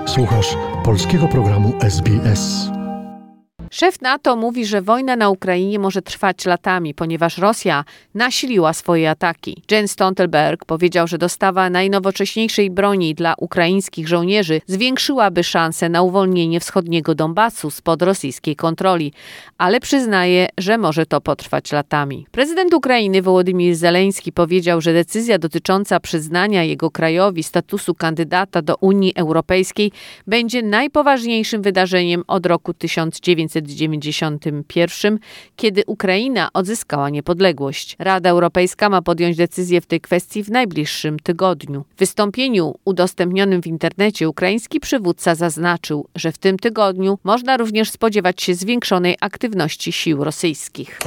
Słuchasz polskiego programu SBS. Szef NATO mówi, że wojna na Ukrainie może trwać latami, ponieważ Rosja nasiliła swoje ataki. Jens Stoltenberg powiedział, że dostawa najnowocześniejszej broni dla ukraińskich żołnierzy zwiększyłaby szanse na uwolnienie wschodniego Donbasu spod rosyjskiej kontroli, ale przyznaje, że może to potrwać latami. Prezydent Ukrainy Wołodymyr Zełenski powiedział, że decyzja dotycząca przyznania jego krajowi statusu kandydata do Unii Europejskiej będzie najpoważniejszym wydarzeniem od roku 1991, kiedy Ukraina odzyskała niepodległość. Rada Europejska ma podjąć decyzję w tej kwestii w najbliższym tygodniu. W wystąpieniu udostępnionym w internecie ukraiński przywódca zaznaczył, że w tym tygodniu można również spodziewać się zwiększonej aktywności sił rosyjskich.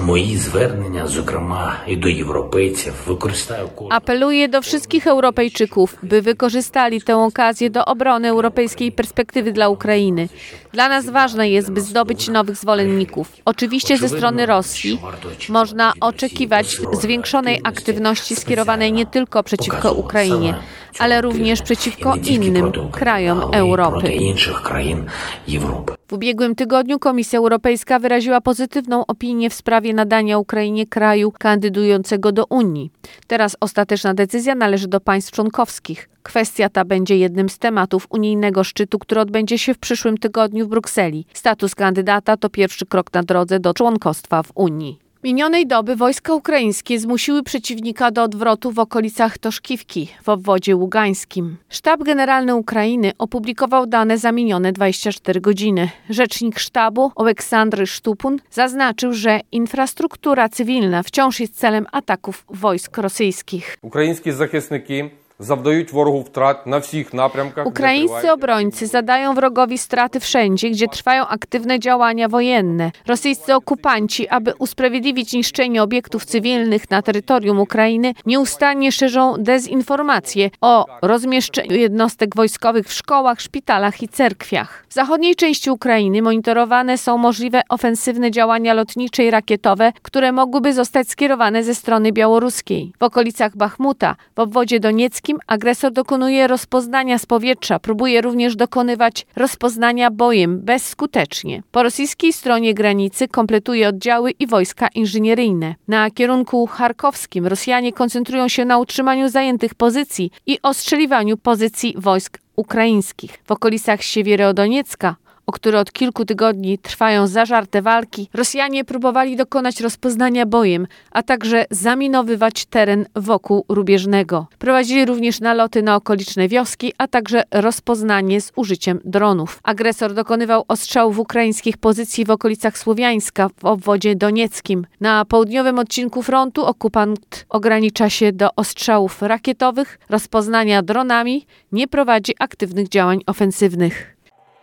Apeluję do wszystkich Europejczyków, by wykorzystali tę okazję do obrony europejskiej perspektywy dla Ukrainy. Dla nas ważne jest, by zdobyć nowych zwolenników. Oczywiście ze strony Rosji można oczekiwać zwiększonej aktywności skierowanej nie tylko przeciwko Ukrainie, ale również przeciwko innym krajom Europy. W ubiegłym tygodniu Komisja Europejska wyraziła pozytywną opinię w sprawie nadania Ukrainie kraju kandydującego do Unii. Teraz ostateczna decyzja należy do państw członkowskich. Kwestia ta będzie jednym z tematów unijnego szczytu, który odbędzie się w przyszłym tygodniu w Brukseli. Status kandydata to pierwszy krok na drodze do członkostwa w Unii. Minionej doby wojska ukraińskie zmusiły przeciwnika do odwrotu w okolicach Toszkiwki w obwodzie ługańskim. Sztab Generalny Ukrainy opublikował dane za minione 24 godziny. Rzecznik sztabu Oleksandr Sztupun zaznaczył, że infrastruktura cywilna wciąż jest celem ataków wojsk rosyjskich. Ukraińskie захисники завдають ворогу втрат на всіх напрямках. Ukraińscy obrońcy zadają wrogowi straty wszędzie, gdzie trwają aktywne działania wojenne. Rosyjscy okupanci, aby usprawiedliwić niszczenie obiektów cywilnych na terytorium Ukrainy, nieustannie szerzą dezinformacje o rozmieszczeniu jednostek wojskowych w szkołach, szpitalach i cerkwiach. W zachodniej części Ukrainy monitorowane są możliwe ofensywne działania lotnicze i rakietowe, które mogłyby zostać skierowane ze strony białoruskiej. W okolicach Bachmuta, w obwodzie donieckim, agresor dokonuje rozpoznania z powietrza, próbuje również dokonywać rozpoznania bojem bezskutecznie. Po rosyjskiej stronie granicy kompletuje oddziały i wojska inżynieryjne. Na kierunku charkowskim Rosjanie koncentrują się na utrzymaniu zajętych pozycji i ostrzeliwaniu pozycji wojsk ukraińskich. W okolicach Siewierodoniecka, o które od kilku tygodni trwają zażarte walki, Rosjanie próbowali dokonać rozpoznania bojem, a także zaminowywać teren wokół Rubieżnego. Prowadzili również naloty na okoliczne wioski, a także rozpoznanie z użyciem dronów. Agresor dokonywał ostrzałów ukraińskich pozycji w okolicach Słowiańska w obwodzie donieckim. Na południowym odcinku frontu okupant ogranicza się do ostrzałów rakietowych, rozpoznania dronami, nie prowadzi aktywnych działań ofensywnych.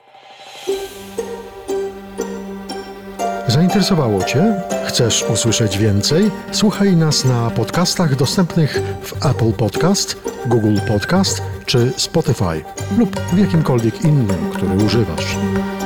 Zainteresowało Cię? Chcesz usłyszeć więcej? Słuchaj nas na podcastach dostępnych w Apple Podcast, Google Podcast czy Spotify lub w jakimkolwiek innym, który używasz.